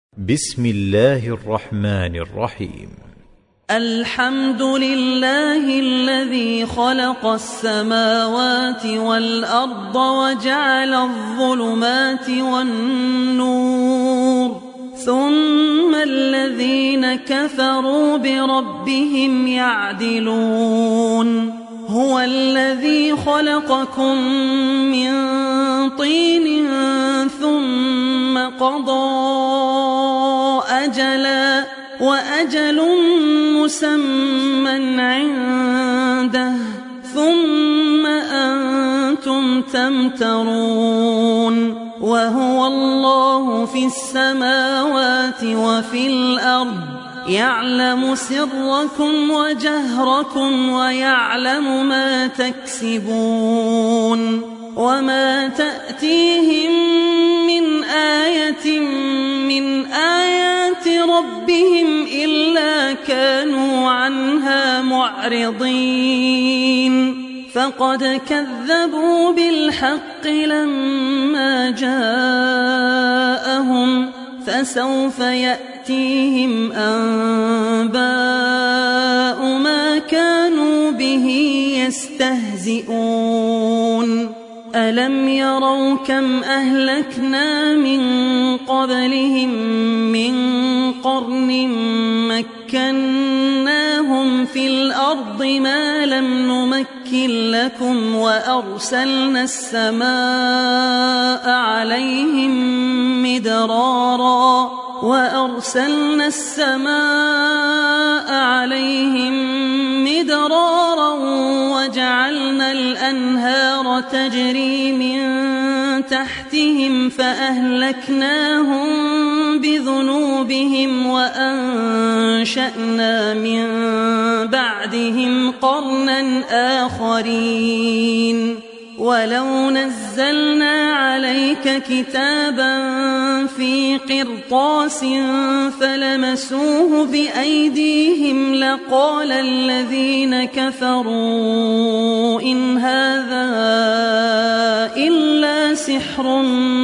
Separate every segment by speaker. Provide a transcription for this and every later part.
Speaker 1: بسم الله الرحمن الرحيم.
Speaker 2: الحمد لله الذي خلق السماوات والأرض وجعل الظلمات والنور ثم الذين كفروا بربهم يعدلون. هو الذي خلقكم من طين ثم قضى أجلا وأجل مسمى عنده ثم أنتم تمترون. وهو الله في السماوات وفي الأرض يعلم سركم وجهركم ويعلم ما تكسبون. وما تأتيهم من آية من آيات ربهم إلا كانوا عنها معرضين. فقد كذبوا بالحق لما جاءهم فسوف يأتيهم أنباء ما كانوا به يستهزئون. ألم يروا كم أهلكنا من قبلهم من قرن مكناهم في الأرض ما لم نمكن لكم وأرسلنا السماء عليهم مدرارا وجعلنا الأنهار تجري من تحتهم فأهلكناهم بذنوبهم وأنشأنا من بعدهم قرنا آخرين. ولو نزلنا عليك كتابا في قرطاس فلمسوه بأيديهم لقال الذين كفروا إن هذا إلا سحر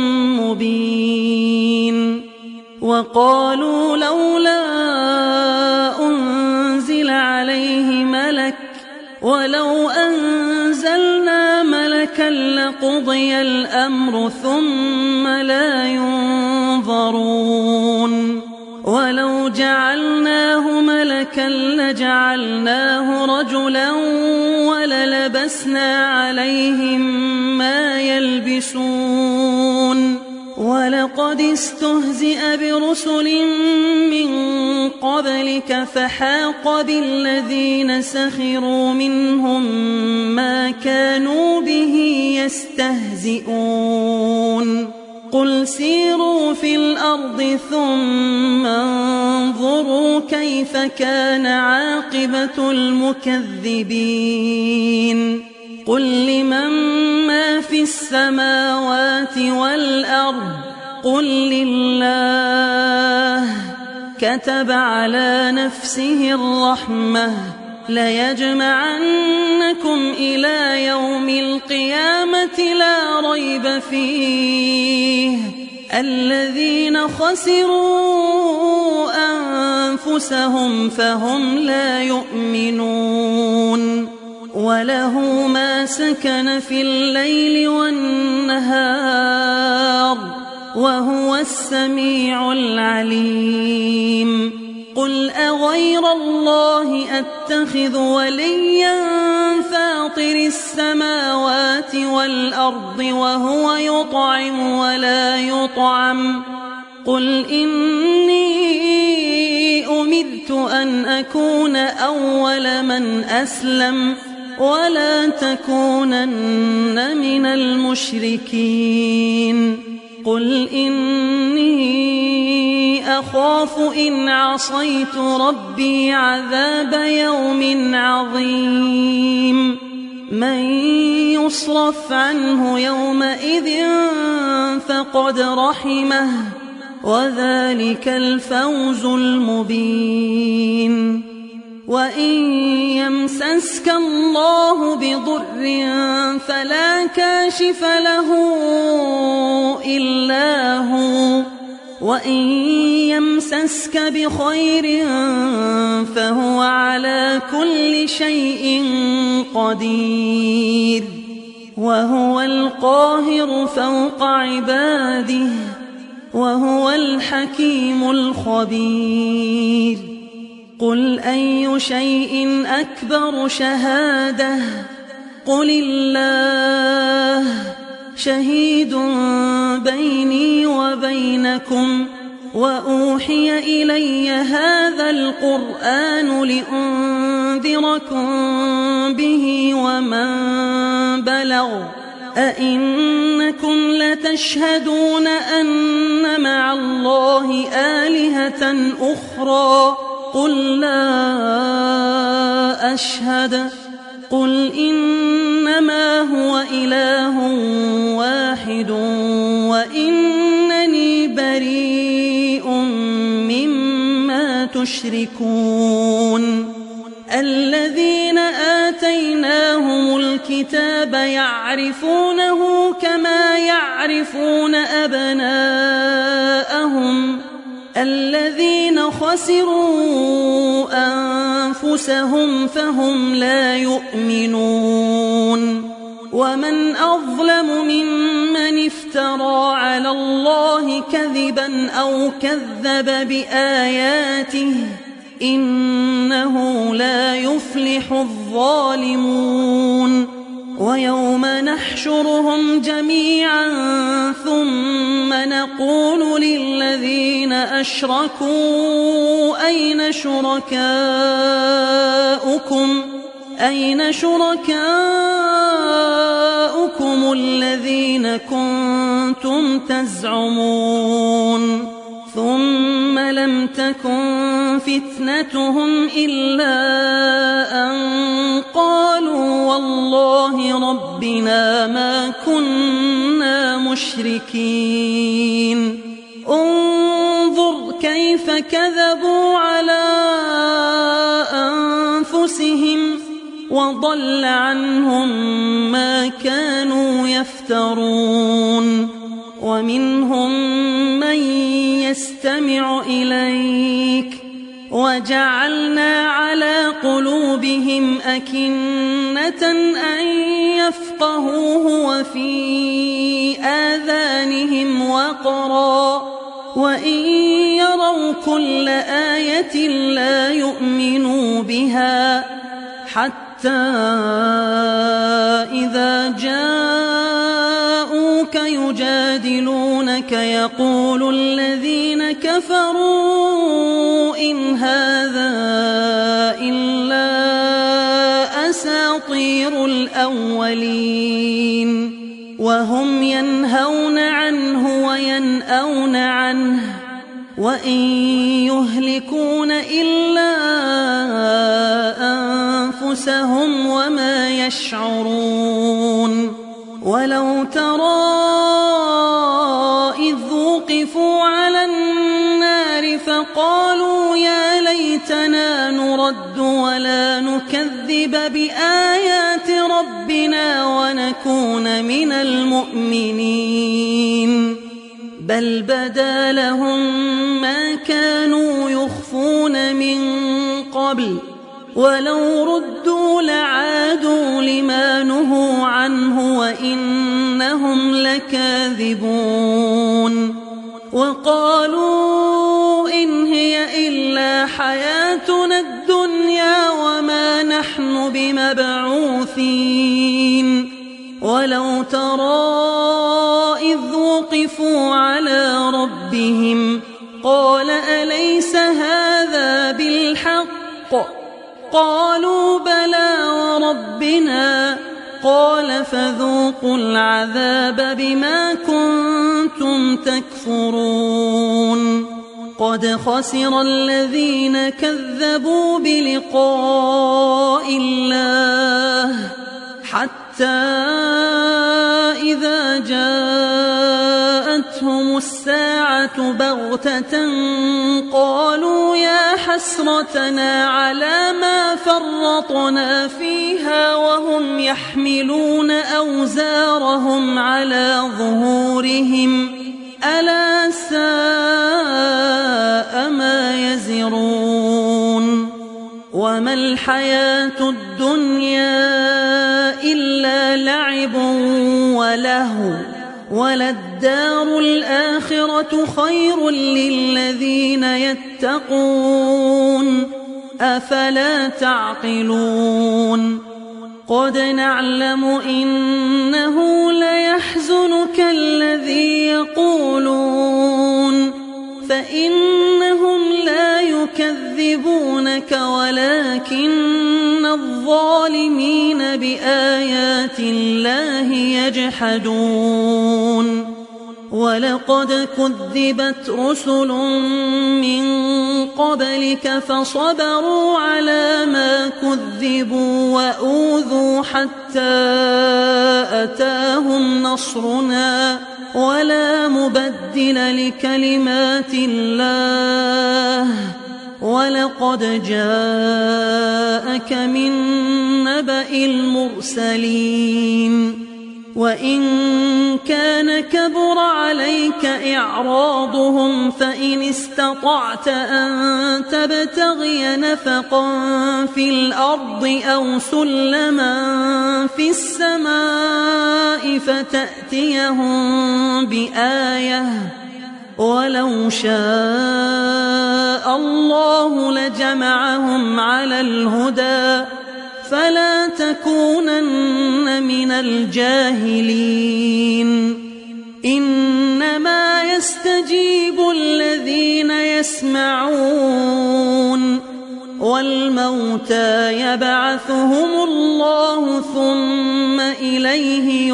Speaker 2: مبين. وقالوا لولا أنزل عليه ملك ولو أنزلنا ملكا لقضي الأمر ثم لا ينظرون. ولو جعلناه ملكا لجعلناه رجلا وللبسنا عليهم ما يلبسون. ولقد استهزئ برسل من قبلك فحاق بالذين سخروا منهم ما كانوا به يستهزئون. قل سيروا في الأرض ثم انظروا كيف كان عاقبة المكذبين. قل لمن ما في السماوات والأرض قل لله. كتب على نفسه الرحمة ليجمعنكم إلى يوم القيامة لا ريب فيه. الذين خسروا أنفسهم فهم لا يؤمنون. وله ما سكن في الليل والنهار وهو السميع العليم. قل أغير الله أتخذ وليا فاطر السماوات والأرض وهو يطعم ولا يطعم. قل إني أمرت أن أكون أول من أسلم ولا تكونن من المشركين. قل إني أخاف إن عصيت ربي عذاب يوم عظيم. من يصرف عنه يومئذ فقد رحمه وذلك الفوز المبين. وإن يمسسك الله بضر فلا كاشف له إلا هو وإن يمسسك بخير فهو على كل شيء قدير وهو القاهر فوق عباده وهو الحكيم الخبير قل أي شيء أكبر شهادة قل الله شهيد بيني وبينكم وأوحي إلي هذا القرآن لأنذركم به ومن بلغ أئنكم لتشهدون أن مع الله آلهة أخرى قل لا أشهد قل إنما هو إله واحد وإنني بريء مما تشركون الذين آتيناهم الكتاب يعرفونه كما يعرفون أبناءهم الذين خسروا أنفسهم فهم لا يؤمنون ومن أظلم ممن افترى على الله كذبا أو كذب بآياته إنه لا يفلح الظالمون ويوم نحشرهم جميعا ثم نقول للذين أشركوا أين شركاؤكم الذين كنتم تزعمون ثم لم تكن فتنتهم إلا أن قالوا والله ربنا ما كنا مشركين انظر كيف كذبوا على أنفسهم وضل عنهم ما كانوا يفترون ومنهم من يستمع إليك وجعلنا على قلوبهم أكنة أن يفقهوه وفي آذانهم وقرا وإن يروا كل آية لا يؤمنوا بها حتى إذا جاءوك يجادلونك يقول الذين كفروا إن هذا إلا أساطير الأولين وهم ينهون عنه وينأون عنه وإن يهلكون إلا أنفسهم وما يشعرون ولو ترى إذ وقفوا على النار فقالوا يا ليتنا نرد ولا نكذب بآيات ربنا ونكون من المؤمنين بل بدا لهم ما كانوا يخفون من قبل ولو ردوا لعادوا لما نهوا عنه وإنهم لكاذبون وقالوا إن هي إلا حياتنا الدنيا وما نحن بمبعوثين ولو ترى إذ وقفوا على ربهم قال أليس هذا بالحق قالوا بلى وربنا قال فذوقوا العذاب بما كنتم تكفرون قد خسر الذين كذبوا بلقاء الله حتى إذا جاءتهم الساعة بغتة قالوا يا حسرتنا على ما فرطنا فيها وهم يحملون أوزارهم على ظهورهم ألا ساء الحياة الدنيا إلا لعب ولهو وللدار الآخرة خير للذين يتقون أفلا تعقلون قد نعلم إنه ليحزنك الذي يقولون فإنهم لا يكذبونك ولكن الظالمين بآيات الله يجحدون ولقد كذبت رسل من قبلك فصبروا على ما كذبوا وأوذوا حتى أتاهم نصرنا ولا مبدل لكلمات الله ولقد جاءك من نبأ المرسلين وإن كان كبر عليك إعراضهم فإن استطعت أن تبتغي نفقا في الأرض أو سلما في السماء فتأتيهم بآية ولو شاء الله لجمعهم على الهدى فلا تكونن من الجاهلين إنما يستجيب الذين يسمعون والموتى يبعثهم الله ثم إليه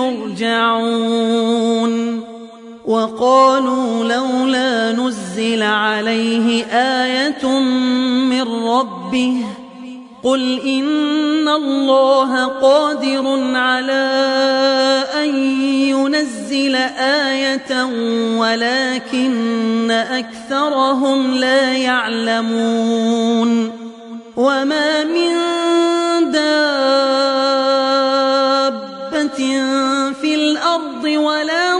Speaker 2: يرجعون وقالوا لولا نزل عليه آية من ربه قل إن الله قادر على أن ينزل آية ولكن أكثرهم لا يعلمون وما من دابة في الأرض ولا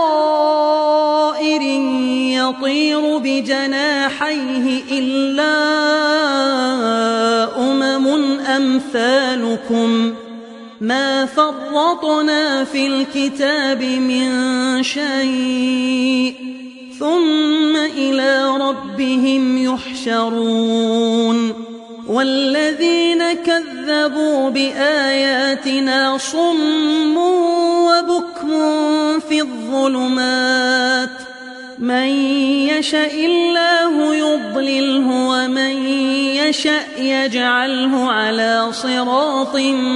Speaker 2: طائر يطير بجناحيه إلا أمثالكم ما فرطنا في الكتاب من شيء ثم إلى ربهم يحشرون والذين كذبوا بآياتنا صم وبكم في الظلمات من يشاء الله يضلله ومن يشاء يجعله على صراط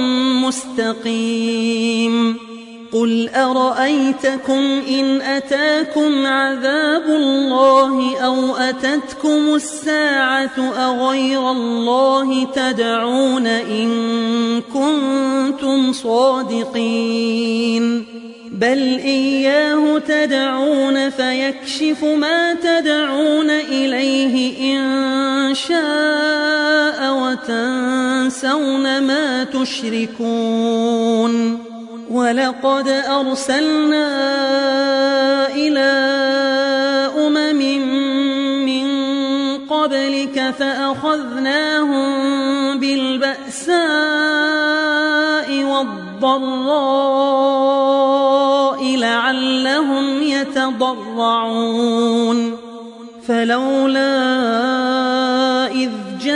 Speaker 2: مستقيم قل أرأيتكم إن أتاكم عذاب الله أو أتتكم الساعة أغير الله تدعون إن كنتم صادقين بل إياه تدعون فيكشف ما تدعون إليه إن شاء وتنسون ما تشركون ولقد أرسلنا إلى أمم من قبلك فأخذناهم بالبأساء والضراء لعلهم يتضرعون فلولا إذ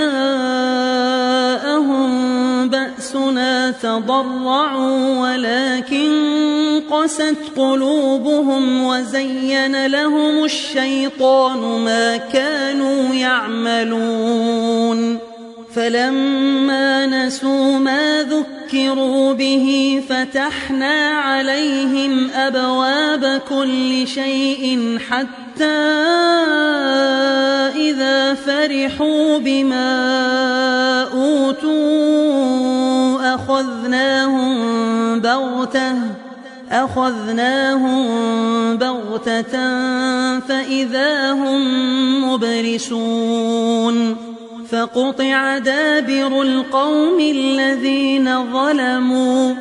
Speaker 2: جاءهم بأسنا تضرعوا ولكن قست قلوبهم وزين لهم الشيطان ما كانوا يعملون فلما نسوا ما ذكروا به فتحنا عليهم أبواب كل شيء حتى إذا فرحوا بما أوتوا أخذناهم بغتة فإذا هم مبلسون فقطع دابر القوم الذين ظلموا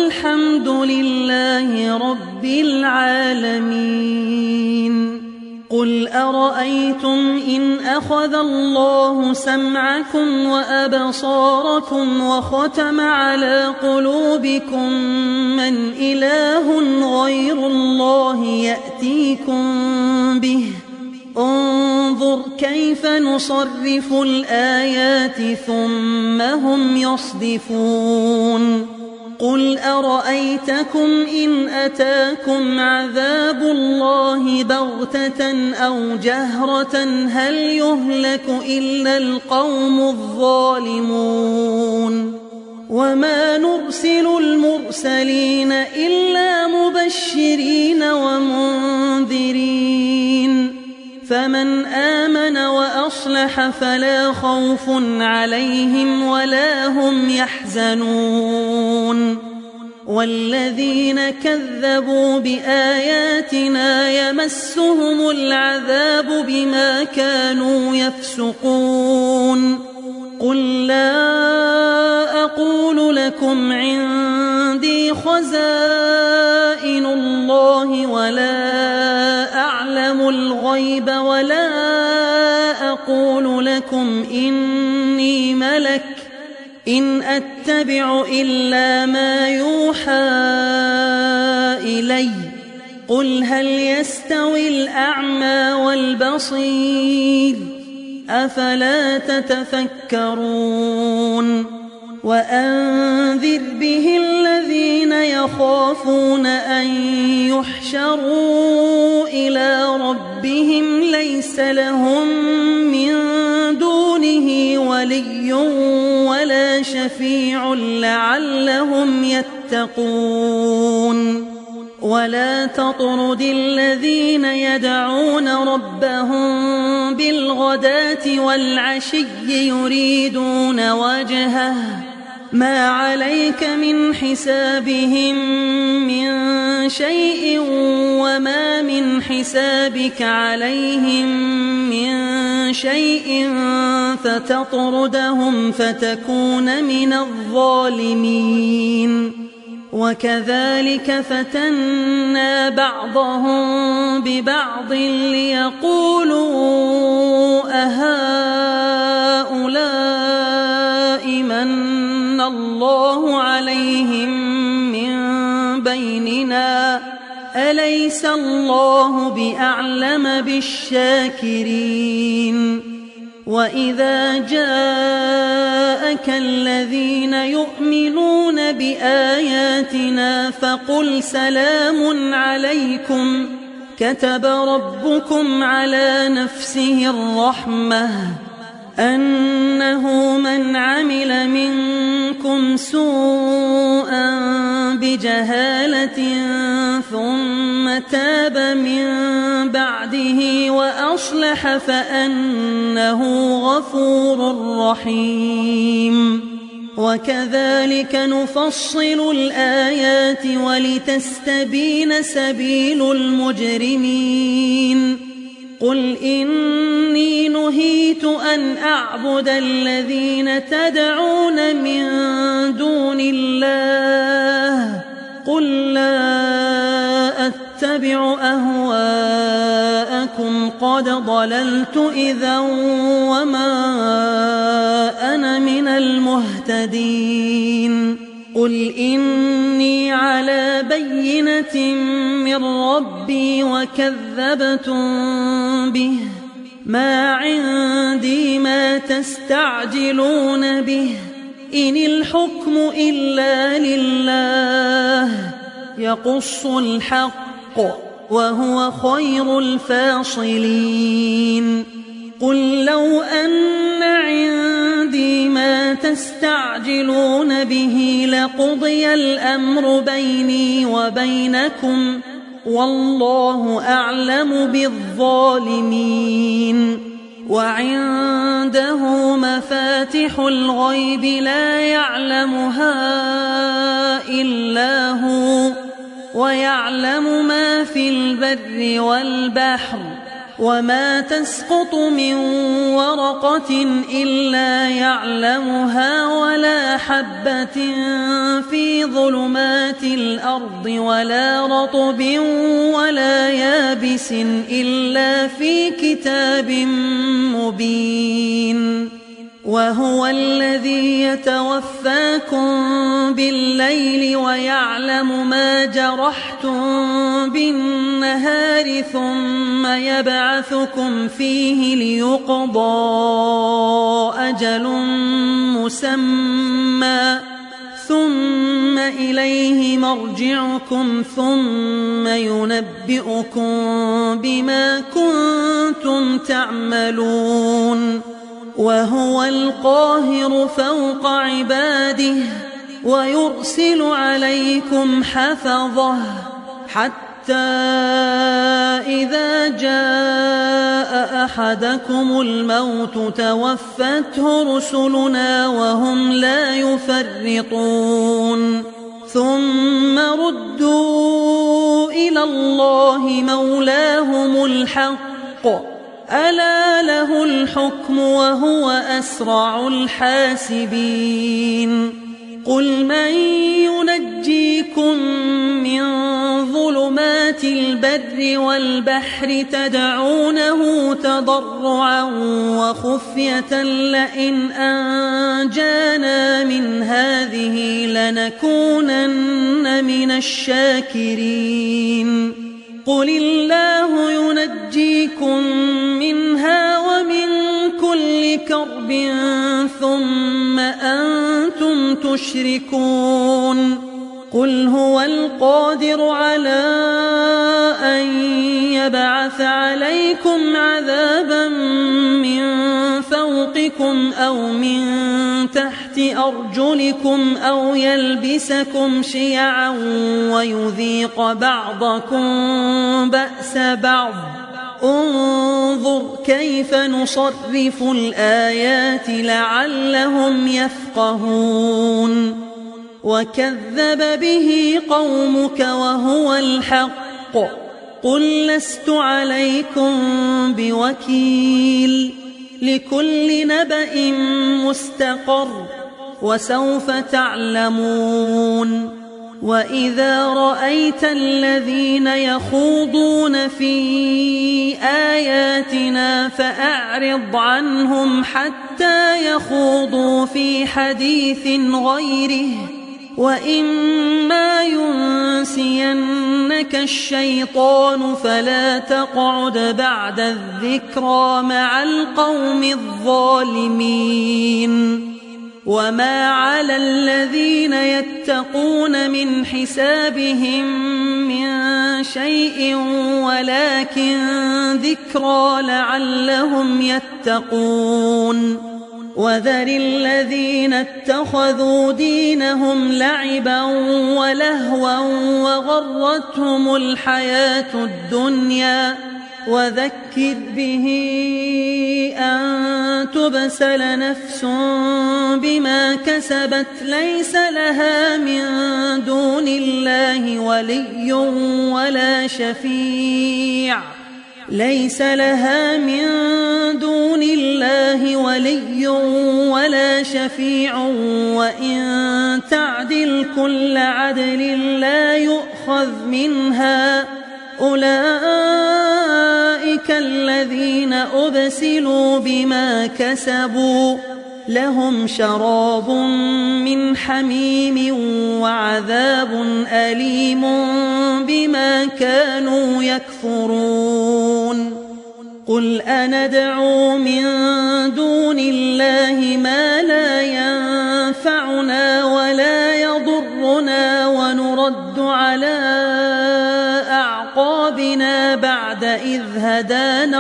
Speaker 2: والحمد لله رب العالمين قل أرأيتم إن أخذ الله سمعكم وأبصاركم وختم على قلوبكم من إله غير الله يأتيكم به انظر كيف نصرف الآيات ثم هم يصدفون قل أرأيتكم إن أتاكم عذاب الله بغتة أو جهرة هل يهلك إلا القوم الظالمون وما نرسل المرسلين إلا مبشرين ومنذرين فمن آمن وأصلح فلا خوف عليهم ولا هم يحزنون والذين كذبوا بآياتنا يمسهم العذاب بما كانوا يفسقون قل لا أقول لكم عندي خزائن الله ولا أعلم الغيب ولا أقول لكم إني ملك إن أتبع إلا ما يوحى إلي قل هل يستوي الأعمى والبصير أفلا تتفكرون وأنذر به الذين يخافون أن يحشروا إلى ربهم ليس لهم من دونه ولي ولا شفيع لعلهم يتقون ولا تطرد الذين يدعون ربهم بالغداة والعشي يريدون وجهه ما عليك من حسابهم من شيء وما من حسابك عليهم من شيء فتطردهم فتكون من الظالمين وكذلك فتنا بعضهم ببعض ليقولوا أهؤلاء من الله عليهم من بيننا أليس الله بأعلم بالشاكرين وإذا جاءك الذين يؤمنون بآياتنا فقل سلام عليكم كتب ربكم على نفسه الرحمة أنه من عمل منكم سوءا بجهالة ثم تاب من بعده وأصلح فأنه غفور رحيم وكذلك نفصل الآيات ولتستبين سبيل المجرمين قل إني نهيت أن أعبد الذين تدعون من دون الله قل لا أتبع أهواءكم قد ضللت إذا وما أنا من المهتدين قل إني على بينة من ربي وكذبتم به ما عندي ما تستعجلون به إن الحكم إلا لله يقص الحق وهو خير الفاصلين قل لو أن عندي ما تستعجلون به لقضي الأمر بيني وبينكم والله أعلم بالظالمين وعنده مفاتح الغيب لا يعلمها إلا هو ويعلم ما في البر والبحر وما تسقط من ورقة إلا يعلمها ولا حبة في ظلمات الأرض ولا رطب ولا يابس إلا في كتاب مبين وهو الذي يتوفاكم بالليل ويعلم ما جرحتم بالنهار ثم يبعثكم فيه ليقضى أجل مسمى ثم إليه مرجعكم ثم ينبئكم بما كنتم تعملون وهو القاهر فوق عباده ويرسل عليكم حفظه حتى إذا جاء أحدكم الموت توفته رسلنا وهم لا يفرطون ثم ردوا إلى الله مولاهم الحق ألا له الحكم وهو أسرع الحاسبين قل من ينجيكم من ظلمات البر والبحر تدعونه تضرعا وخفية لئن أنجانا من هذه لنكونن من الشاكرين قل الله ينجيكم منها ومن كل كرب ثم أنتم تشركون قل هو القادر على أن يبعث عليكم عذابا من فوقكم أو من تحت أرجلكم أو يلبسكم شيعا ويذيق بعضكم بأس بعض انظر كيف نصرف الآيات لعلهم يفقهون وكذب به قومك وهو الحق قل لست عليكم بوكيل لكل نبأ مستقر وسوف تعلمون وإذا رأيت الذين يخوضون في آياتنا فأعرض عنهم حتى يخوضوا في حديث غيره وإما ينسينك الشيطان فلا تقعد بعد الذكرى مع القوم الظالمين وما على الذين يتقون من حسابهم من شيء ولكن ذكرى لعلهم يتقون وذر الذين اتخذوا دينهم لعبا ولهوا وغرتهم الحياة الدنيا وذكر به أن تبسل نفس بما كسبت ليس لها من دون الله ولي ولا شفيع ليس لها من دون الله ولي ولا شفيع وإن تعدل كل عدل لا يؤخذ منها أولئك الذين أبسلوا بما كسبوا لهم شراب من حميم وعذاب أليم بما كانوا يكفرون قل أندعو من دون الله ما لا ينفعنا ولا يضرنا ونرد على أعقابنا بعد إذ هدانا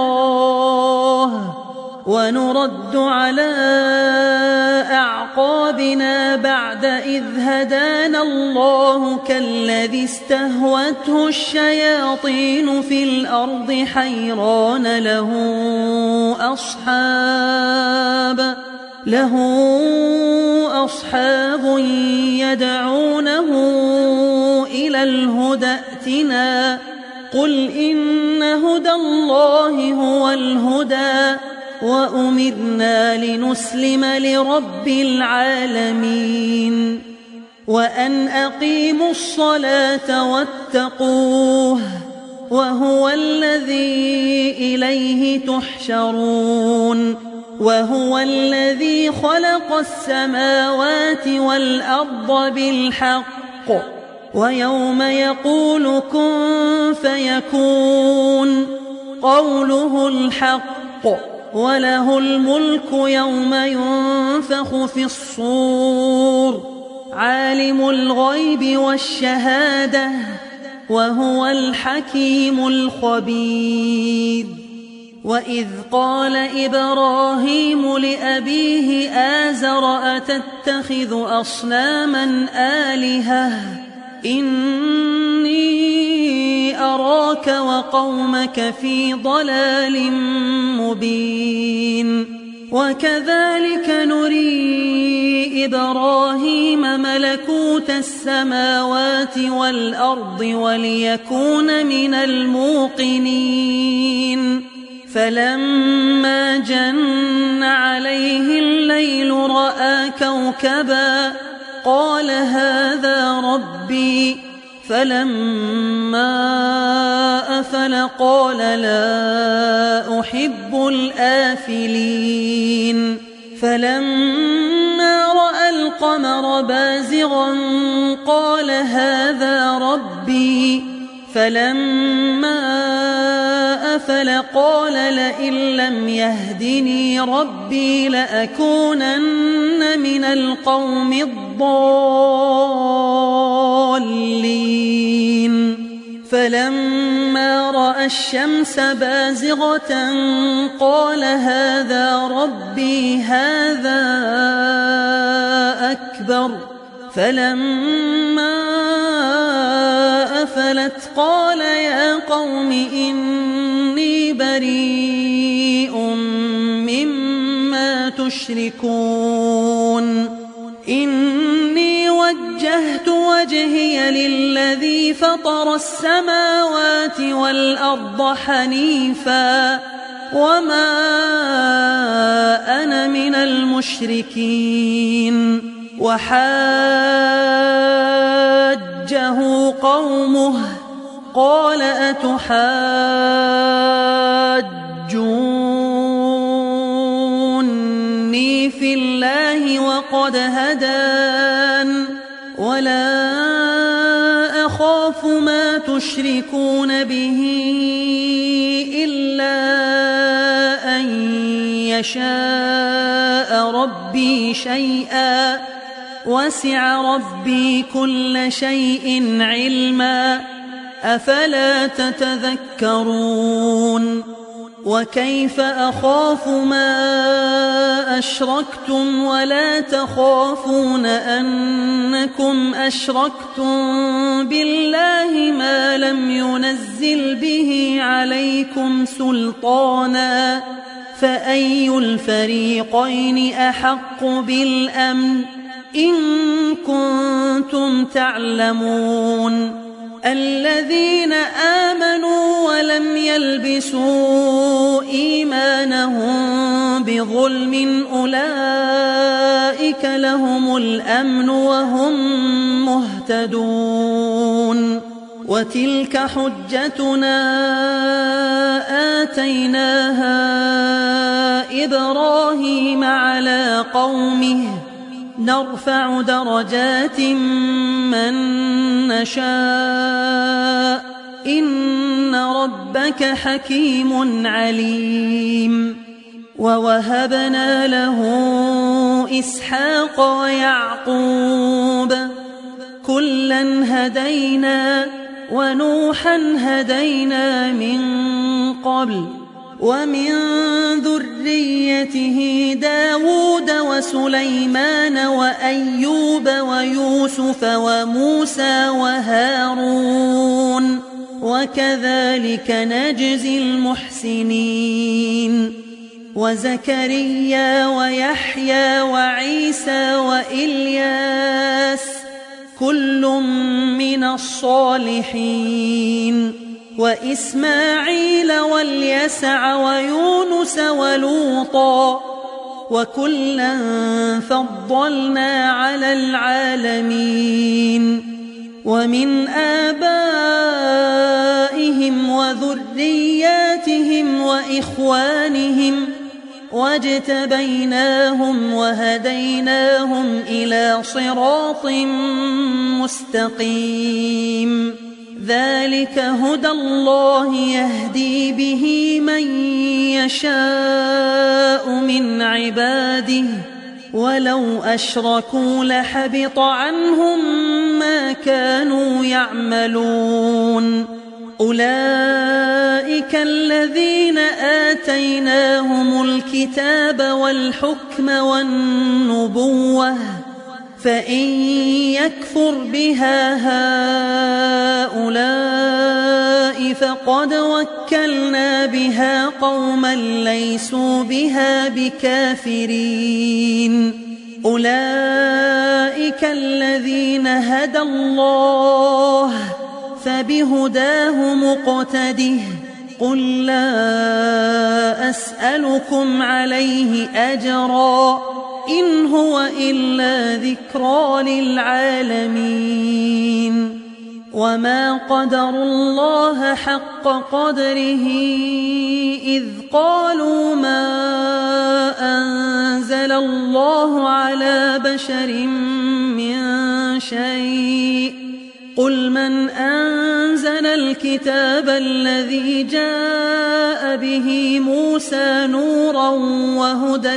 Speaker 2: الله كالذي استهوته الشياطين في الأرض حيران له أصحاب يدعونه إلى الهدى ائتنا قل إن هدى الله هو الهدى وأمرنا لنسلم لرب العالمين وأن أقيموا الصلاة واتقوه وهو الذي إليه تحشرون وهو الذي خلق السماوات والأرض بالحق ويوم يقول كن فيكون قوله الحق وله الملك يوم ينفخ في الصور عالم الغيب والشهادة وهو الحكيم الخبير وإذ قال إبراهيم لأبيه آزر أتتخذ أصناما آلهة إني أراك وقومك في ضلال مبين وكذلك نري إبراهيم ملكوت السماوات والأرض وليكون من الموقنين فلما جن عليه الليل رأى كوكبا قال هذا ربي فلما أفل قال لا أحب الآفلين فلما رأى القمر بازغا قال هذا ربي فلما أفل قال لئن لم يهدني ربي لأكونن من القوم الضالين فلما رأى الشمس بازغة قال هذا ربي هذا أكبر فلما أفلت قال يا قوم إني بريء مما تشركون إني وجهت وجهي للذي فطر السماوات والأرض حنيفا وما أنا من المشركين وحاجه قومه قال أتحاجوني في الله وقد هدان ولا أخاف ما تشركون به إلا أن يشاء ربي شيئا وسع ربي كل شيء علما أفلا تتذكرون وكيف أخاف ما أشركتم ولا تخافون أنكم أشركتم بالله ما لم ينزل به عليكم سلطانا فأي الفريقين أحق بالأمن إن كنتم تعلمون الذين آمنوا ولم يلبسوا إيمانهم بظلم أولئك لهم الأمن وهم مهتدون وتلك حجتنا آتيناها إبراهيم على قومه نرفع درجات من نشاء إن ربك حكيم عليم ووهبنا له إسحاق ويعقوب كلا هدينا ونوحا هدينا من قبل ومن ذريته داود وسليمان وأيوب ويوسف وموسى وهارون وكذلك نجزي المحسنين وزكريا ويحيى وعيسى وإلياس كل من الصالحين وإسماعيل واليسع ويونس ولوطا وكلا فضلنا على العالمين ومن آبائهم وذرياتهم وإخوانهم واجتبيناهم وهديناهم إلى صراط مستقيم ذلك هدى الله يهدي به من يشاء من عباده ولو أشركوا لحبط عنهم ما كانوا يعملون أولئك الذين آتيناهم الكتاب والحكم والنبوة فإن يكفر بها هؤلاء فقد وكلنا بها قوما ليسوا بها بكافرين أولئك الذين هدى الله فبهداه مقتده قل لا أسألكم عليه أجرا إن هو إلا ذكرى للعالمين وما قدروا الله حق قدره إذ قالوا ما أنزل الله على بشر من شيء قل من أنزل الكتاب الذي جاء به موسى نورا وهدى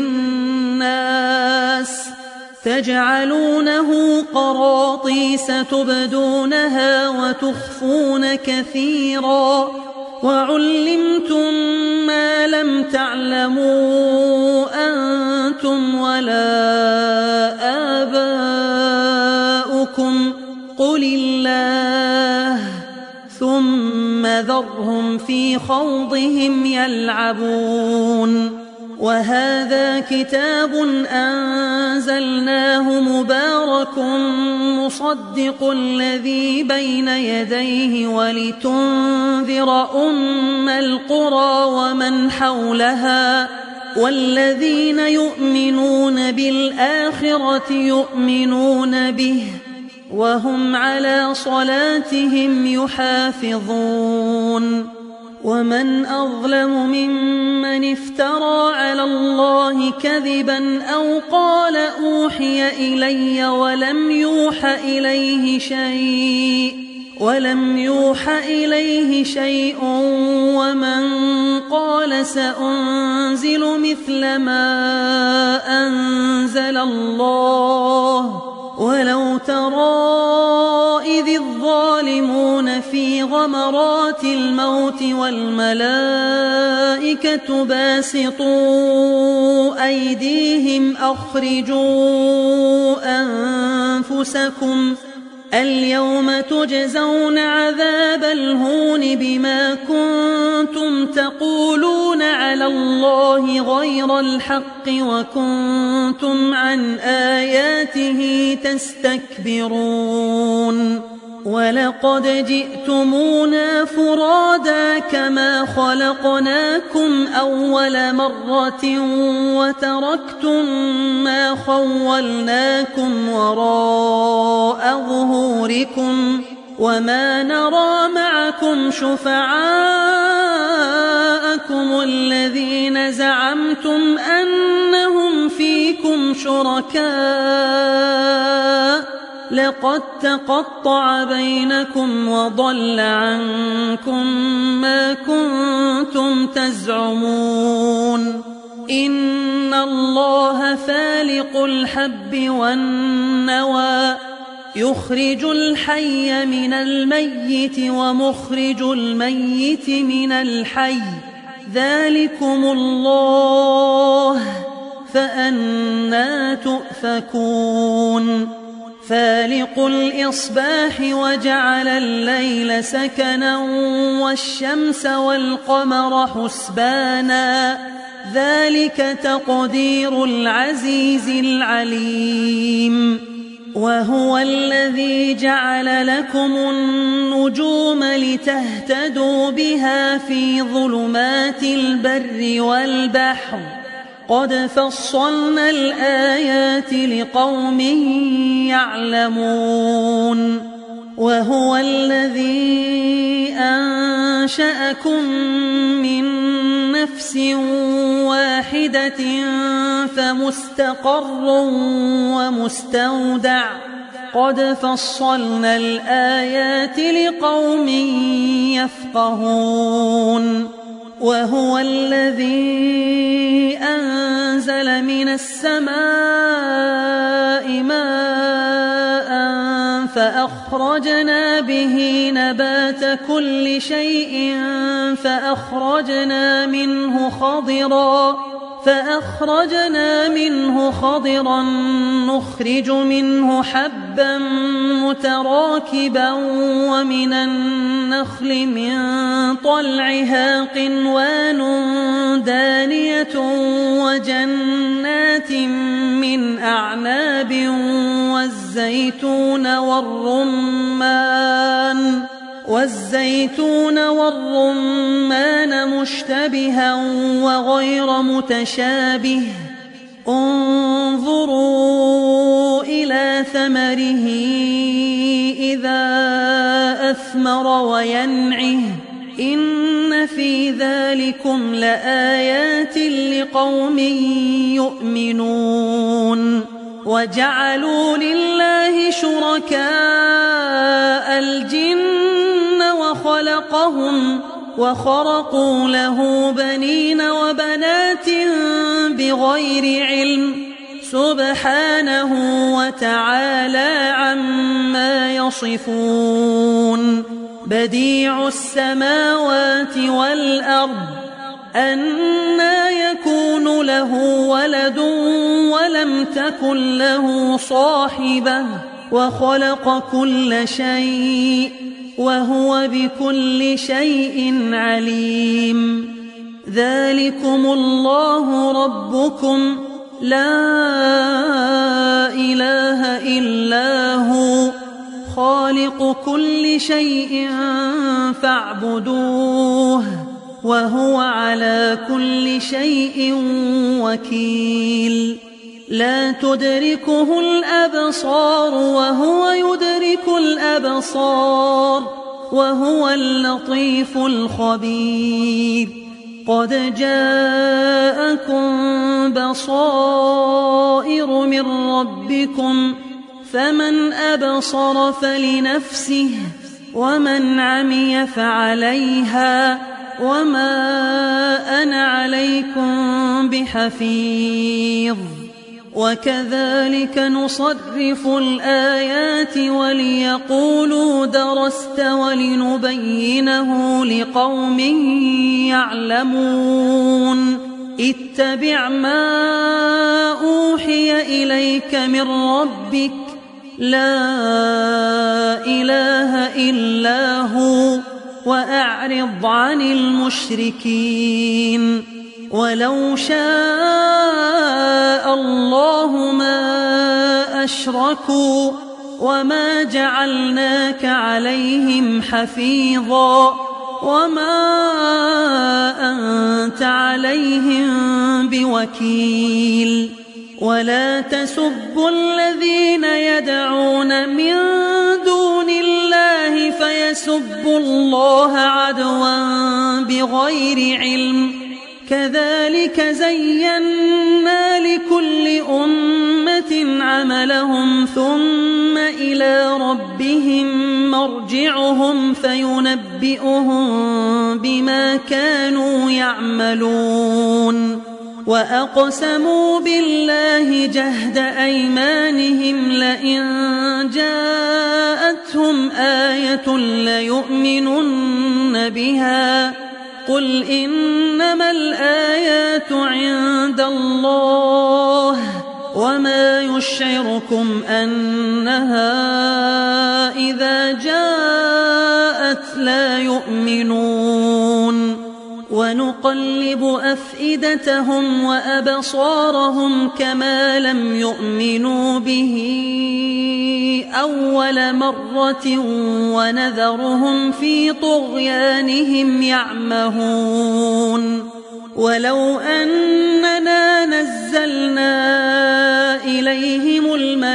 Speaker 2: للناس تجعلونه قراطيس تبدونها وتخفون كثيرا وعلمتم ما لم تعلموا أنتم ولا آباؤكم قل الله ثم ذرهم في خوضهم يلعبون وهذا كتاب أنزلناه مبارك مصدق الذي بين يديه ولتنذر أم القرى ومن حولها والذين يؤمنون بالآخرة يؤمنون به وهم على صلاتهم يحافظون ومن أظلم ممن افترى على الله كذبا أو قال أوحي إلي ولم يوح إليه شيء ومن قال سأنزل مثل ما أنزل الله ولو ترى إذ الظالمون في غمرات الموت والملائكة باسطوا أيديهم أخرجوا أنفسكم اليوم تجزون عذاب الهون بما كنتم تقولون على الله غير الحق وكنتم عن آياته تستكبرون ولقد جئتمونا فرادا كما خلقناكم أول مرة وتركتم ما خولناكم وراء ظهوركم وما نرى معكم شفعاءكم الذين زعمتم أنهم فيكم شركاء لقد تقطع بينكم وضل عنكم ما كنتم تزعمون إن الله فالق الحب والنوى يخرج الحي من الميت ومخرج الميت من الحي ذلكم الله فأنى تؤفكون فالق الإصباح وجعل الليل سكنا والشمس والقمر حسبانا ذلك تقدير العزيز العليم وهو الذي جعل لكم النجوم لتهتدوا بها في ظلمات البر والبحر قد فصلنا الآيات لقوم يعلمون وهو الذي أنشأكم من نفس واحدة فمستقر ومستودع قد فصلنا الآيات لقوم يفقهون وهو الذي أنزل من السماء ماء فأخرجنا به نبات كل شيء فأخرجنا منه خضرا نخرج منه حبا متراكبا ومن النخل من طلعها قنوان دانية وجنات من أعناب والزيتون والرمان مشتبها وغير متشابه انظروا إلى ثمره إذا أثمر وينعه إن في ذلكم لآيات لقوم يؤمنون وجعلوا لله شركاء الجن وخرقوا له بنين وبنات بغير علم سبحانه وتعالى عما يصفون بديع السماوات والأرض أنى يكون له ولد ولم تكن له صاحبة وخلق كل شيء وهو بكل شيء عليم ذلكم الله ربكم لا إله إلا هو خالق كل شيء فاعبدوه وهو على كل شيء وكيل لا تدركه الأبصار وهو يدرك الأبصار وهو اللطيف الخبير قد جاءكم بصائر من ربكم فمن أبصر فلنفسه ومن عمي فعليها وما أنا عليكم بحفيظ وكذلك نصرف الآيات وليقولوا درست ولنبينه لقوم يعلمون اتبع ما أوحي إليك من ربك لا إله إلا هو وأعرض عن المشركين ولو شاء الله ما أشركوا وما جعلناك عليهم حفيظا وما أنت عليهم بوكيل ولا تسبوا الذين يدعون من دون الله فيسبوا الله عدوا بغير علم كذلك زينا لكل أمة عملهم ثم إلى ربهم مرجعهم فينبئهم بما كانوا يعملون وأقسموا بالله جهد أيمانهم لئن جاءتهم آية ليؤمنن بها قل إنما الآيات عند الله وما يشعركم أنها إذا جاءت لا يؤمنون ونقلب أفئدتهم وأبصارهم كما لم يؤمنوا به أول مرة ونذرهم في طغيانهم يعمهون ولو أننا نزلنا إليهم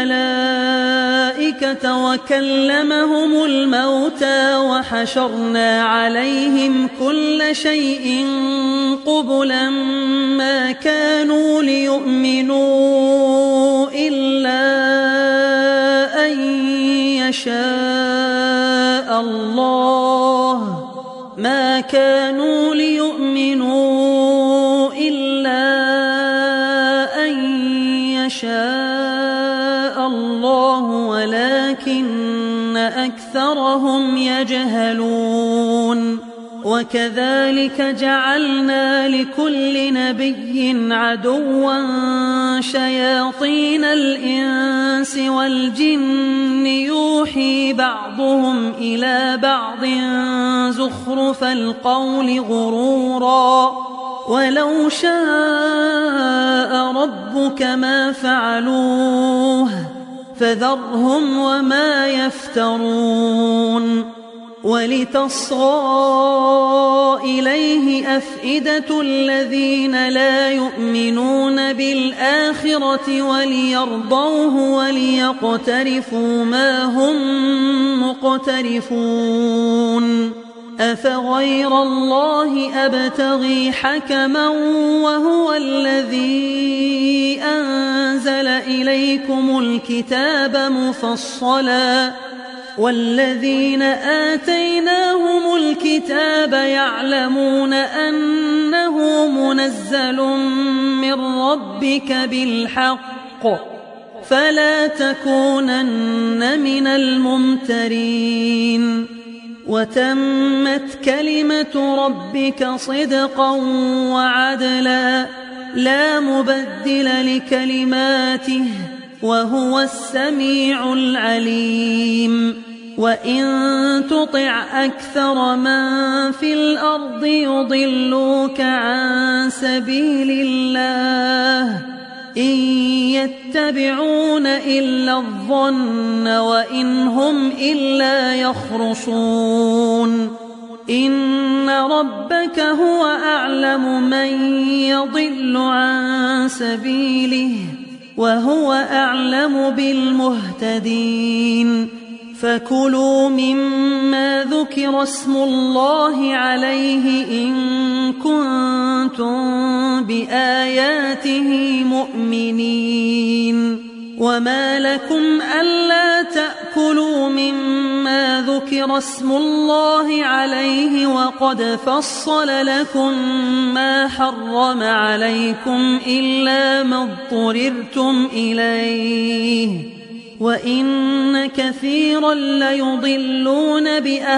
Speaker 2: الملائكة وكلمهم الموتى وحشرنا عليهم كل شيء قبلا ما كانوا ليؤمنوا إلا أن يشاء الله ما كانوا ليؤمنوا إلا أن يشاء الله ولكن أكثرهم يجهلون وكذلك جعلنا لكل نبي عدوا شياطين الإنس والجن يوحي بعضهم إلى بعض زخرف القول غرورا ولو شاء ربك ما فعلوه فذرهم وما يفترون ولتصغى إليه أفئدة الذين لا يؤمنون بالآخرة وليرضوه وليقترفوا ما هم مقترفون أفغير الله أبتغي حكما وهو الذي أنزل إليكم الكتاب مفصلا والذين آتيناهم الكتاب يعلمون أنه منزل من ربك بالحق فلا تكونن من الممترين وتمت كلمة ربك صدقا وعدلا لا مبدل لكلماته وهو السميع العليم وإن تطع أكثر من في الأرض يضلوك عن سبيل الله إن يتبعون إلا الظن وإن هم إلا يخرصون إن ربك هو أعلم من يضل عن سبيله وهو أعلم بالمهتدين فكلوا مما ذكر اسم الله عليه إن كنتم بآياته مؤمنين وما لكم ألا تأكلوا مما ذكر اسم الله عليه وقد فصل لكم ما حرم عليكم إلا ما اضطررتم إليه وإن كثيرا ليضلون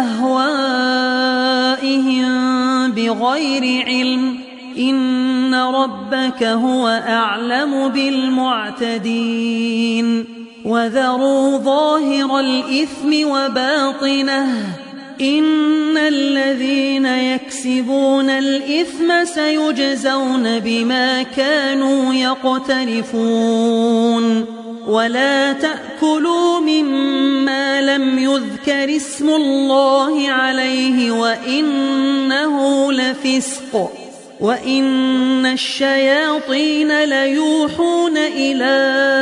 Speaker 2: بأهوائهم بغير علم إن ربك هو أعلم بالمعتدين وذروا ظاهر الإثم وباطنه إن الذين يكسبون الإثم سيجزون بما كانوا يقترفون ولا تأكلوا مما لم يذكر اسم الله عليه وإنه لفسق وإن الشياطين ليوحون إلى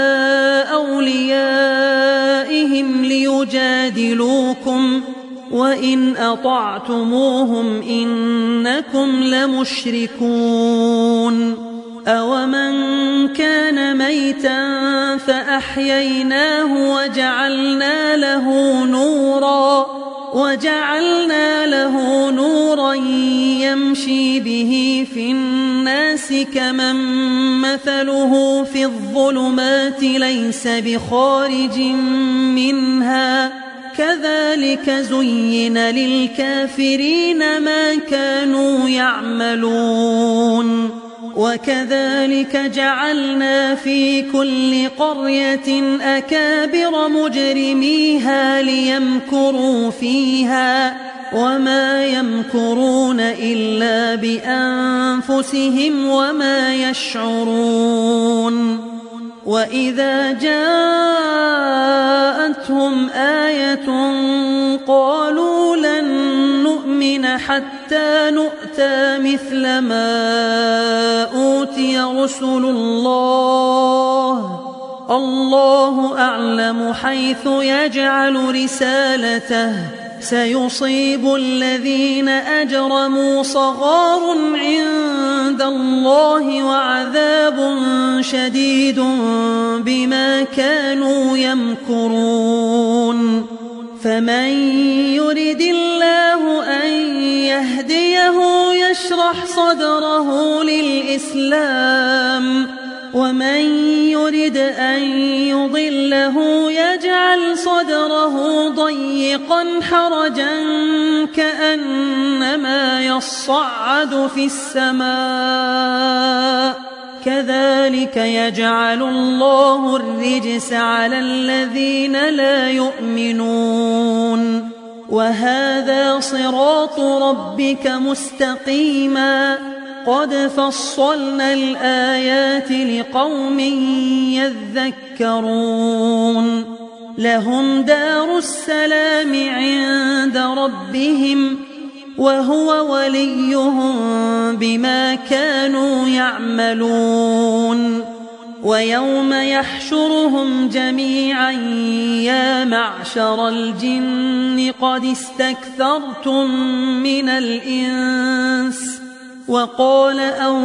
Speaker 2: أوليائهم ليجادلوكم وإن أطعتموهم إنكم لمشركون أومن كان ميتا فأحييناه وجعلنا له نورا يمشي به في الناس كمن مثله في الظلمات ليس بخارج منها كذلك زين للكافرين ما كانوا يعملون وكذلك جعلنا في كل قرية أكابر مجرميها ليمكروا فيها وما يمكرون إلا بأنفسهم وما يشعرون وإذا جاءتهم آية قالوا لن نؤمن حتى نؤتى مثل ما أوتي رسل الله الله أعلم حيث يجعل رسالته سيصيب الذين أجرموا صغار عند الله وعذاب شديد بما كانوا يمكرون فمن يرد الله أن يهديه يشرح صدره للإسلام ومن يرد أن يضله يجعل صدره ضيقا حرجا كأنما يصعد في السماء كذلك يجعل الله الرجس على الذين لا يؤمنون وهذا صراط ربك مستقيما قد فصلنا الآيات لقوم يذكرون لهم دار السلام عند ربهم وهو وليهم بما كانوا يعملون ويوم يحشرهم جميعا يا معشر الجن قد استكثرتم من الإنس وقال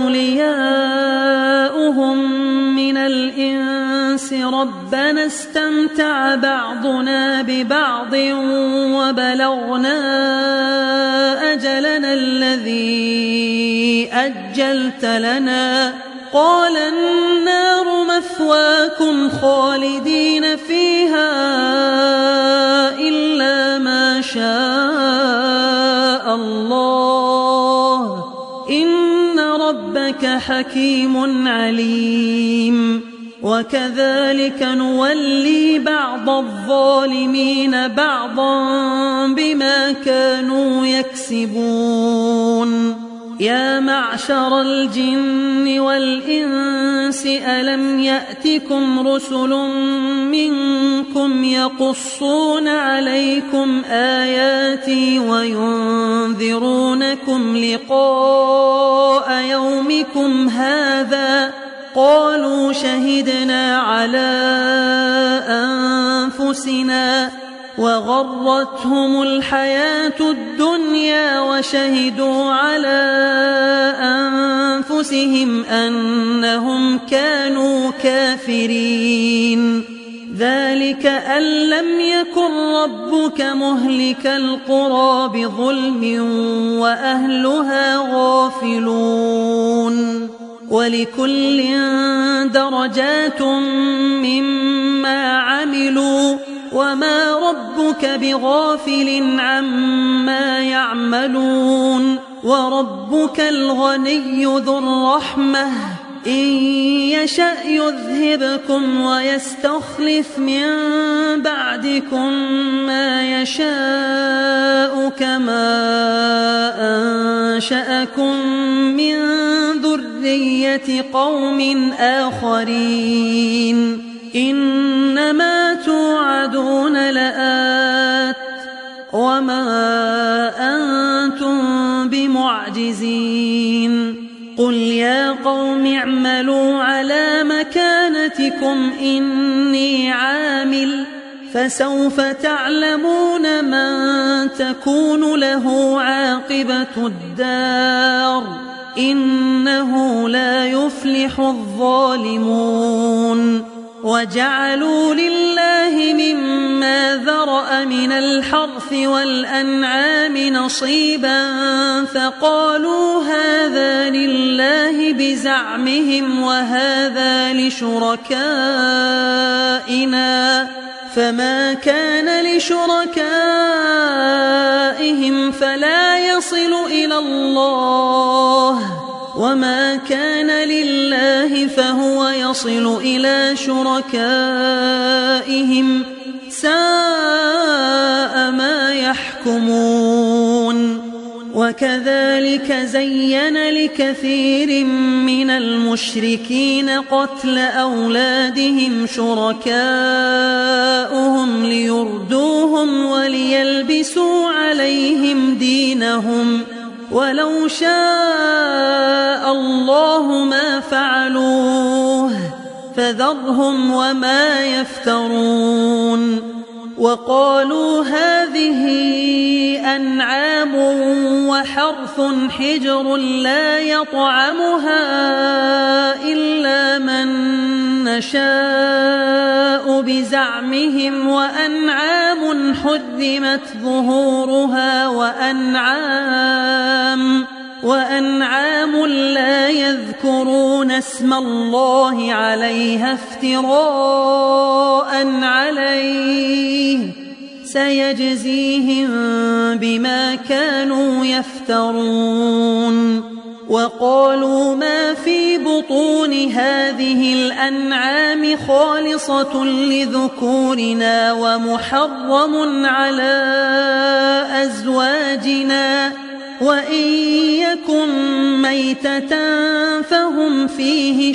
Speaker 2: أولياؤهم من الإنس ربنا استمتع بعضنا ببعض وبلغنا أجلنا الذي أجلت لنا قال النار مثواكم خالدين فيها إلا ما شاء الله إن ربك حكيم عليم وكذلك نولي بعض الظالمين بعضا بما كانوا يكسبون يا معشر الجن والإنس ألم يأتكم رسل منكم يقصون عليكم آياتي وينذرونكم لقاء يومكم هذا قالوا شهدنا على أنفسنا وغرتهم الحياة الدنيا وشهدوا على أنفسهم أنهم كانوا كافرين ذلك أن لم يكن ربك مهلك القرى بظلم وأهلها غافلون ولكل درجات مما عملوا وما ربك بغافل عما يعملون وربك الغني ذو الرحمة إن يشأ يذهبكم ويستخلف من بعدكم ما يشاء كما أنشأكم من ذرية قوم آخرين إنما توعدون لآت وما أنتم بمعجزين قل يا قوم اعملوا على مكانتكم إني عامل فسوف تعلمون من تكون له عاقبة الدار إنه لا يفلح الظالمون وجعلوا لله مما ذرأ من الحرث والأنعام نصيبا فقالوا هذا لله بزعمهم وهذا لشركائنا فما كان لشركائهم فلا يصل إلى الله وما كان لله فهو يصل إلى شركائهم ساء ما يحكمون وكذلك زين لكثير من المشركين قتل أولادهم شركاؤهم ليردوهم وليلبسوا عليهم دينهم ولو شاء الله ما فعلوه فذرهم وما يفترون. وقالوا هذه أنعام وحرث حجر لا يطعمها إلا من نشاء بزعمهم وأنعام حرمت ظهورها وأنعام لا يذكرون اسم الله عليها افتراء عليه سيجزيهم بما كانوا يفترون. وقالوا ما في بطون هذه الأنعام خالصة لذكورنا ومحرم على أزواجنا وإن يكن ميتة فهم فيه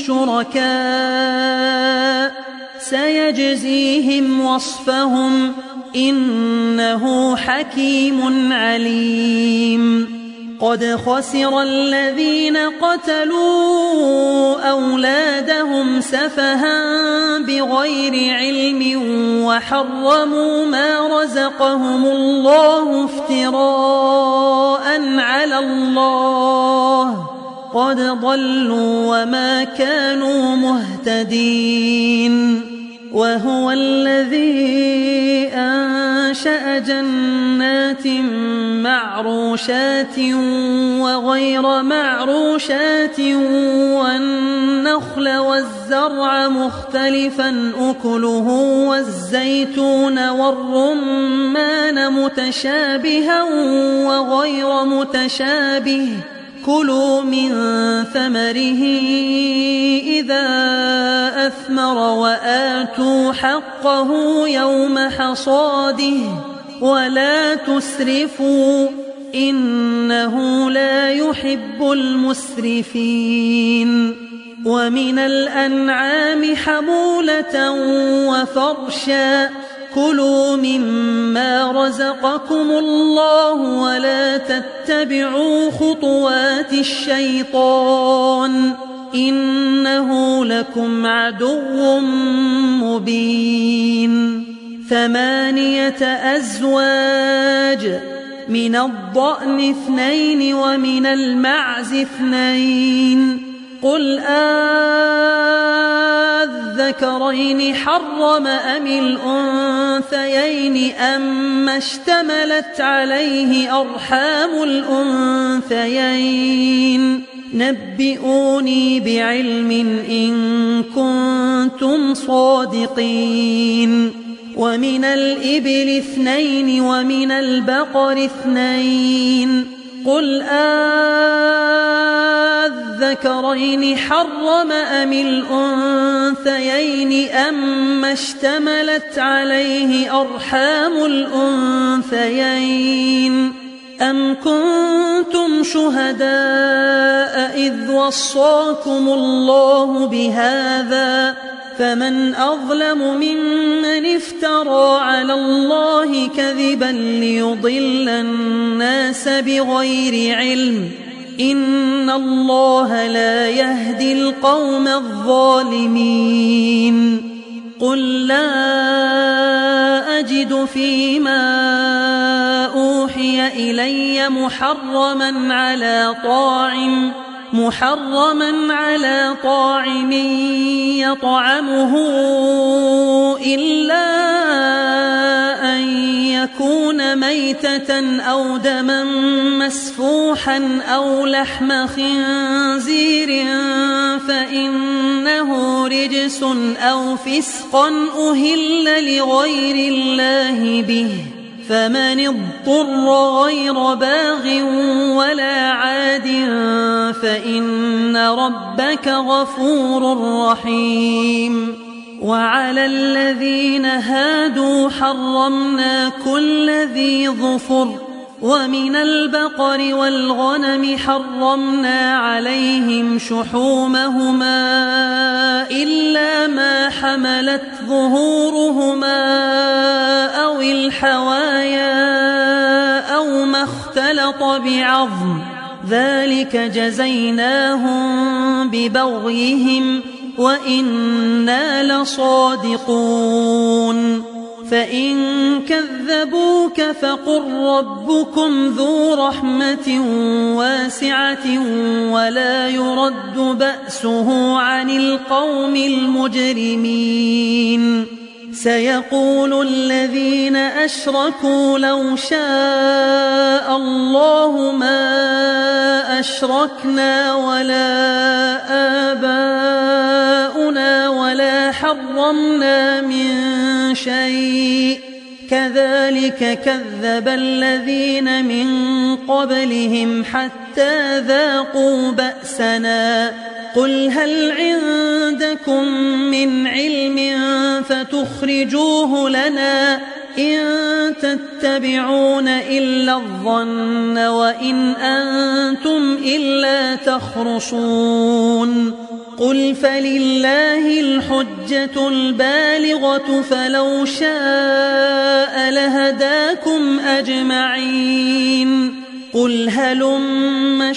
Speaker 2: شركاء سيجزيهم وصفهم إنه حكيم عليم. قد خسر الذين قتلوا أولادهم سفها بغير علم وحرموا ما رزقهم الله افتراء على الله قد ضلوا وما كانوا مهتدين. وهو الذي أنشأ جنات معروشات وغير معروشات والنخل والزرع مختلفا أكله والزيتون والرمان متشابها وغير متشابه كلوا من ثمره إذا أثمر وآتوا حقه يوم حصاده ولا تسرفوا إنه لا يحب المسرفين. ومن الأنعام حمولة وفرشا كلوا مما رزقكم الله ولا تتبعوا خطوات الشيطان إنه لكم عدو مبين. 8 أزواج من الضأن 2 ومن المعز 2 قل الذكرين حرم أم الأنثيين أما اشتملت عليه أرحام الأنثيين نبئوني بعلم إن كنتم صادقين. ومن الإبل 2 ومن البقر 2 قل الذكرين حرم أم الأنثيين أما اشتملت عليه أرحام الأنثيين أم كنتم شهداء إذ وصاكم الله بهذا فمن أظلم ممن افترى على الله كذبا ليضل الناس بغير علم إن الله لا يهدي القوم الظالمين. قل لا أجد فيما أوحي إلي محرما على طاعم يطعمه إلا أن يكون ميتة أو دما مسفوحا أو لحم خنزير فإنه رجس أو فسقا أهل لغير الله به فمن اضطر غير باغ ولا عاد فإن ربك غفور رحيم. وعلى الذين هادوا حرمنا كل ذي ظفر ومن البقر والغنم حرمنا عليهم شحومهما إلا ما حملت ظهورهما أو الحوايا أو ما اختلط بعظم ذلك جزيناهم ببغيهم وإنا لصادقون فإن كذبوك فقل ربكم ذو رحمة واسعة ولا يرد بأسه عن القوم المجرمين سيقول الذين أشركوا لو شاء الله ما أشركنا ولا آباؤنا ولا حرمنا من شيء كذلك كذب الذين من قبلهم حتى ذاقوا بأسنا قل هل عندكم من علم فتخرجوه لنا إن تتبعون إلا الظن وإن أنتم إلا تخرصون قل فلله الحجة البالغة فلو شاء لهداكم أجمعين قل هلم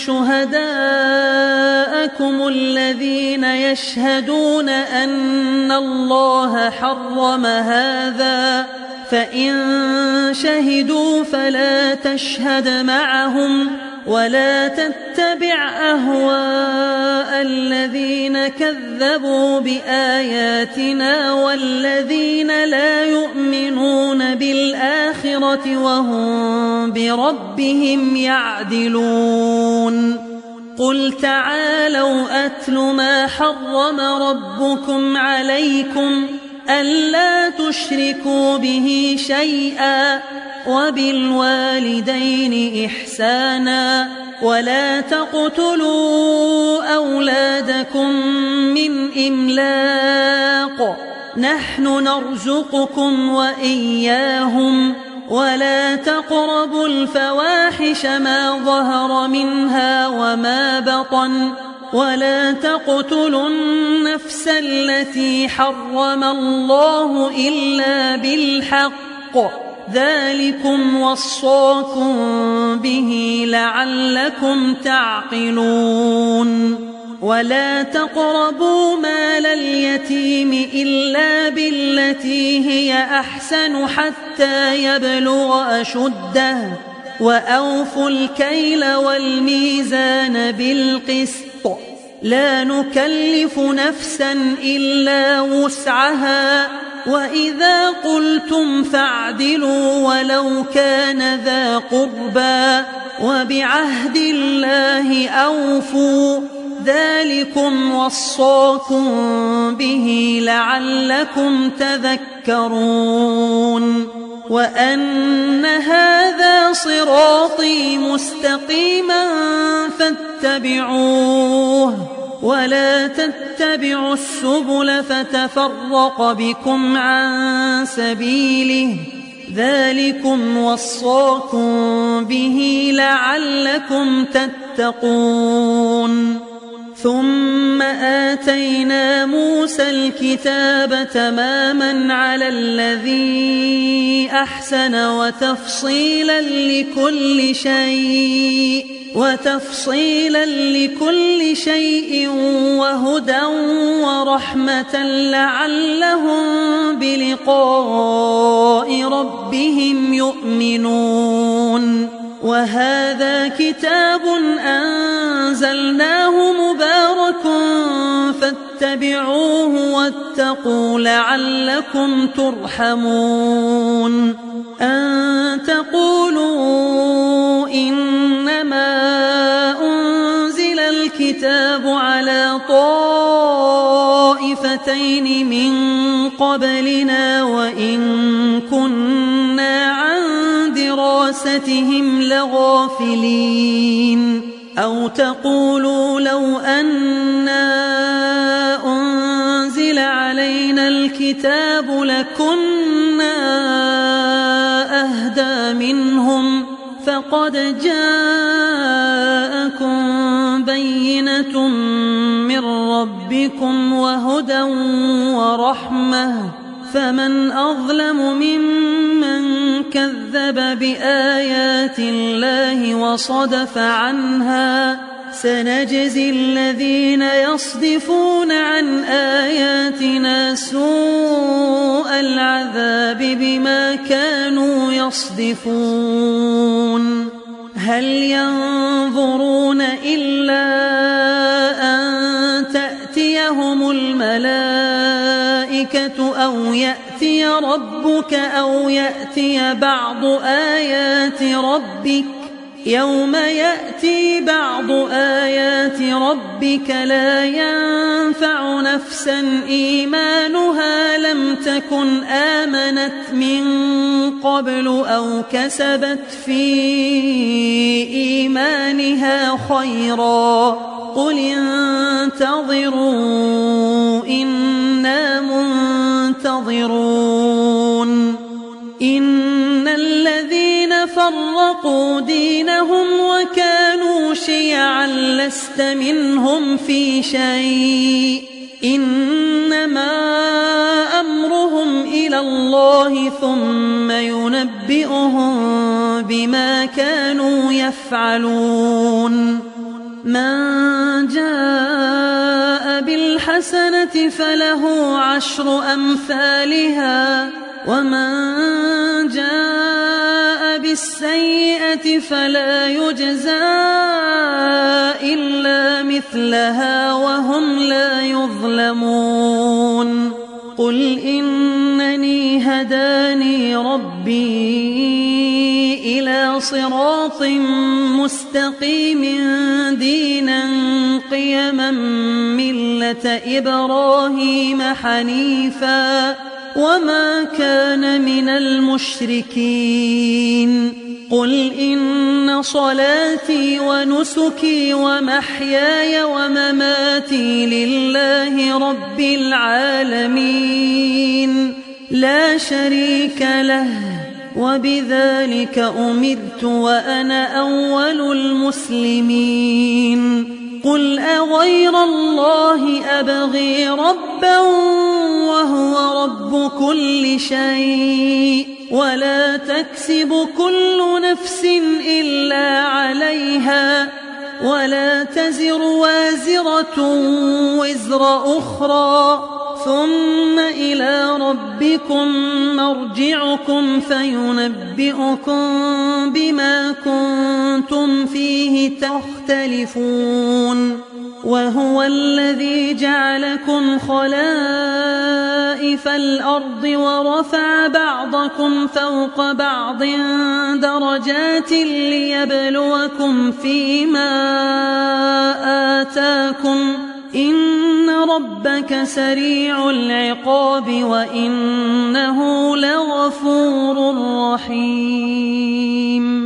Speaker 2: شهداءكم الذين يشهدون أن الله حرم هذا فإن شهدوا فلا تشهد معهم ولا تتبع أهواء الذين كذبوا بآياتنا والذين لا يؤمنون بالآخرة وهم بربهم يعدلون قل تعالوا أتل ما حرم ربكم عليكم ألا تشركوا به شيئا وبالوالدين إحسانا ولا تقتلوا أولادكم من إملاق نحن نرزقكم وإياهم ولا تقربوا الفواحش ما ظهر منها وما بطن ولا تقتلوا النفس التي حرم الله إلا بالحق ذلكم وصاكم به لعلكم تعقلون ولا تقربوا مال اليتيم إلا بالتي هي أحسن حتى يبلغ أشده وأوفوا الكيل والميزان بالقسط لا نكلف نفسا إلا وسعها وإذا قلتم فاعدلوا ولو كان ذا قربى وبعهد الله أوفوا ذلكم وصاكم به لعلكم تذكرون وأن هذا صراطي مستقيما فاتبعوه ولا تتبعوا السبل فتفرق بكم عن سبيله ذلكم وصاكم به لعلكم تتقون ثم آتينا موسى الكتاب تماما على الذي أحسن وتفصيلا لكل شيء وهدى ورحمة لعلهم بلقاء ربهم يؤمنون وهذا كتاب أنزلناه مبارك فاتبعوه واتقوا لعلكم ترحمون أن تقولوا إنما أنزل الكتاب على طائفتين من قبلنا وإن كنا عن دراستهم لغافلين أو تقولوا لو أنا أنزل علينا الكتاب لكنا أهدى منهم لقد جاءكم بينة من ربكم وهدى ورحمة فمن أظلم ممن كذب بآيات الله وصدف عنها سنجزي الذين يصدفون عن آياتنا سوء العذاب بما كانوا يصدفون هل ينظرون إلا أن تأتيهم الملائكة أو يأتي ربك أو يأتي بعض آيات ربك يوم يأتي بعض آيات ربك لا ينفع نفسا إيمانها لم تكن آمنت من قبل أو كسبت في إيمانها خيرا قل انتظروا إنا منتظرون إن الذين فرقوا دينهم وكانوا شيعا لست منهم في شيء إنما أمرهم إلى الله ثم ينبئهم بما كانوا يفعلون من جاء بالحسنة فله 10 أمثالها ومن جاء بالسيئة فلا يجزى إلا مثلها وهم لا يظلمون قل إنني هداني ربي إلى صراط مستقيم دينا قيما ملة إبراهيم حنيفا وما كان من المشركين قل إن صلاتي ونسكي ومحياي ومماتي لله رب العالمين لا شريك له وبذلك أمرت وأنا أول المسلمين قل أغير الله أبغي ربا وهو رب كل شيء ولا تكسب كل نفس إلا عليها ولا تزر وازرة وزر أخرى ثم إلى ربكم مرجعكم فينبئكم بما كنتم فيه تختلفون وهو الذي جعلكم خلائف الأرض ورفع بعضكم فوق بعض درجات ليبلوكم فيما آتاكم إن ربك سريع العقاب وإنه لغفور رحيم